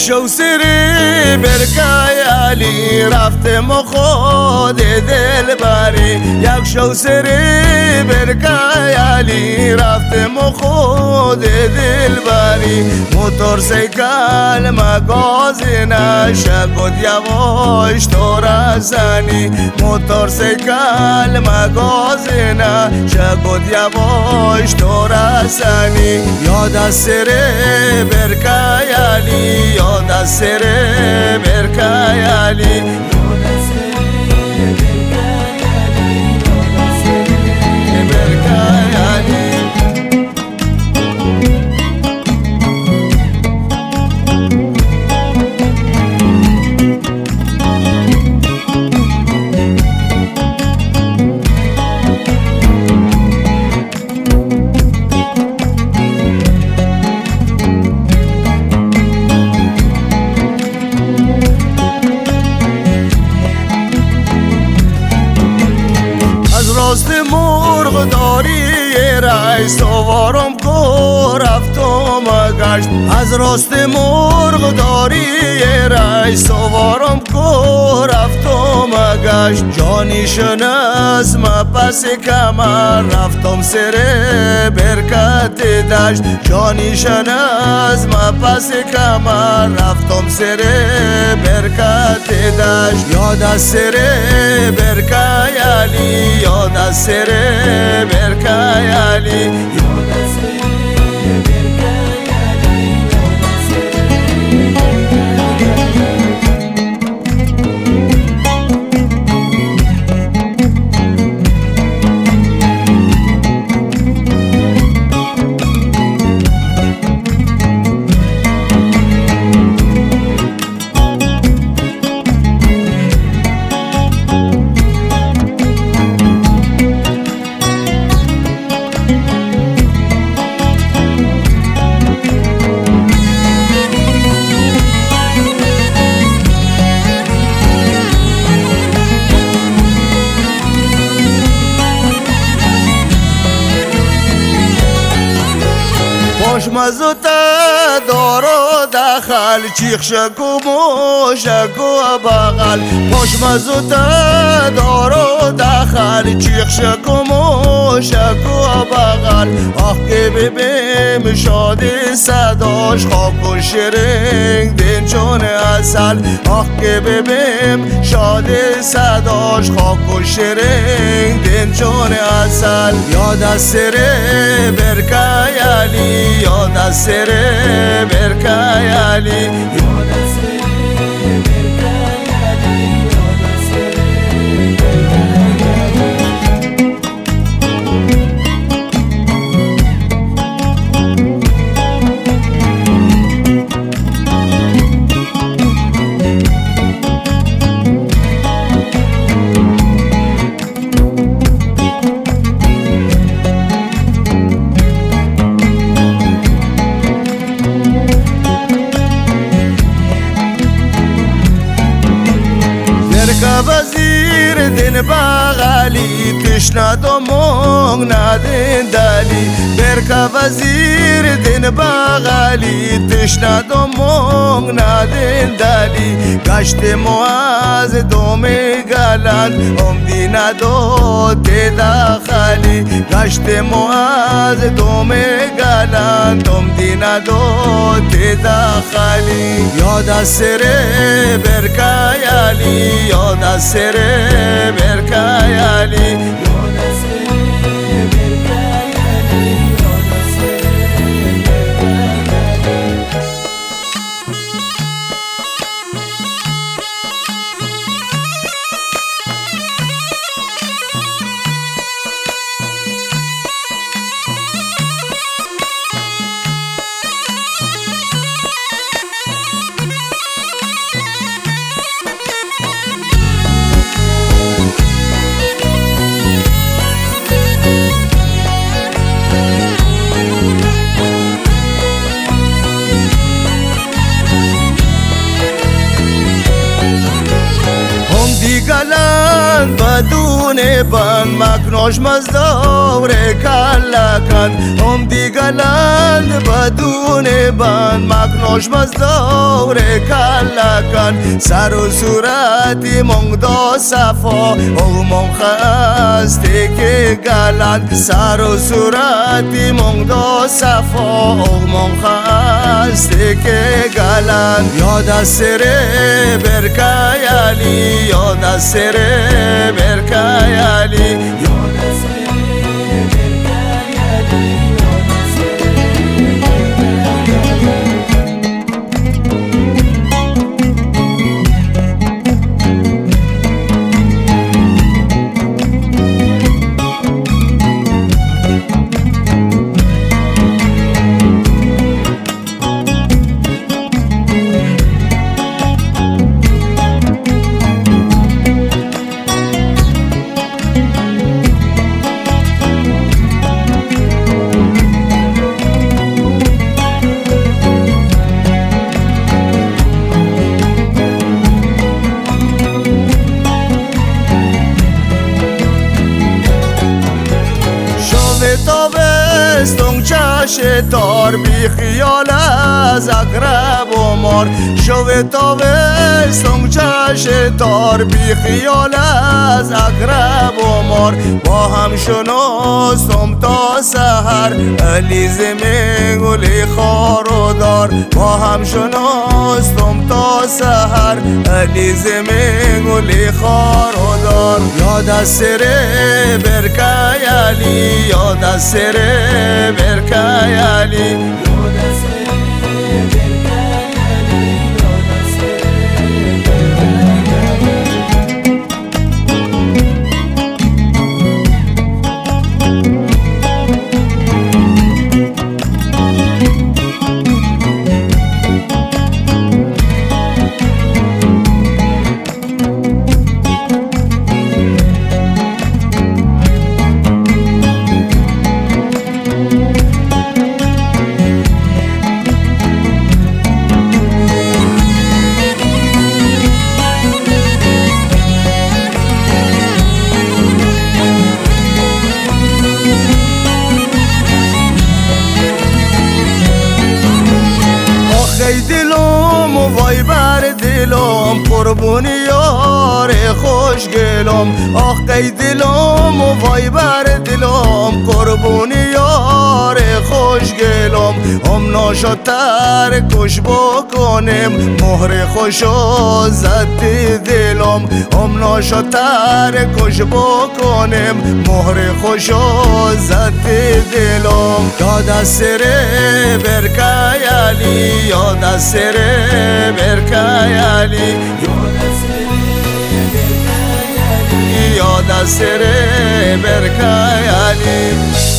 شو سری برکای علی رفتم و خود دل بری یک شو سری برکای علی رفتم و خود دل بری موتور سیکل مگازینه شکد یواش تو رسانی موتور سیکل مگازینه شکد یواش تو رسانی یاد سری برکای علی یاد سری برکای علی راست مرغ داری رئیس سوارم کو رفتم گشت از راست مرغ داری رئیس سوارم کو رفتم گشت جانیشن از ما پس کمر رفتم سر برکت دشت جانیشن از ما پس کمر رفتم سر برکت دشت یاد سر برکای علی یاد سر برکای علی مزوت دارو داخل چیخ شکو موشکو بغل پاش مزوت دارو داخل چیخ شکو موشکو بغل آخ که ببیم شادی صداش خاک و شرنگ دین چون اصل آخ که ببیم شادی صداش خاک و شرنگ دین چون اصل یاد سر برکای علی یاد سر برکای علی وزیر دین بغلی تشنه و مونگ ندین دلی برکه وزیر دین بغلی تشنه و مونگ ندین دلی گشت معاذ دومی گلند امدی ندو داخلی گشت معاذ دومی گلند امدی ندو داخلی یاد سر برکای علی یاد سر برکای علی گلند بدون بند مکناش مزدور کلکند هم دی گلند بدون بند مکناش مزدور کلکند سر و صورتی مونگدا صفا او مونگ خسته که گلند سر و صورتی مونگدا صفا او مونگ خسته که گلند یاد سره برکایالی یاد سره برکایالی تابستون چش تار بی خیال از اقرب و مار شو تابستون چش تار بی خیال از اقرب و مار با هم شناستم تا سحر علی زمین گلی خار و دار با هم شناستم تا سحر علی زمین گلی خار و دار یاد سره برکایالی یاد سره برکایالی دلم و وای بر دلم قربونی یار خوش گلم آخ ای دلم و وای بر دلم قربونی یار خوش گلم هم ناشتر کش بکنم مهر خوشو زد دلم هم ناشتر کش بکنم مهر خوشو زد دلم یاد سره برکایالی یاد سره برکایالی یاد سره برکایالی